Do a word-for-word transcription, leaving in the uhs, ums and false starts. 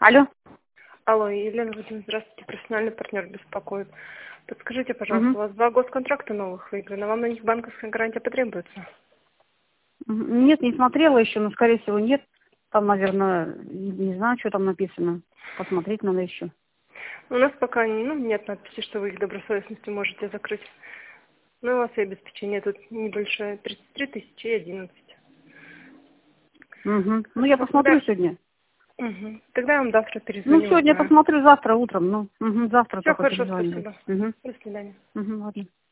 Алло. Алло, Елена Владимировна, здравствуйте, профессиональный партнер беспокоит. Подскажите, пожалуйста, Угу. у вас два госконтракта новых выиграно, вам на них банковская гарантия потребуется? Нет, не смотрела еще, но, скорее всего, нет. Там, наверное, не знаю, что там написано. Посмотреть надо еще. У нас пока ну, нет надписи, что вы их добросовестностью можете закрыть. Но у вас и обеспечение тут небольшое, тридцать три тысячи и одиннадцать. Угу. Ну, я посмотрю Тогда... сегодня. Угу. Тогда я вам завтра Ну, перезвоню. сегодня я узнаю. посмотрю, завтра утром. Ну, угу, завтра Все только хорошо, перезвоню. спасибо. Угу. До свидания. Угу, ладно.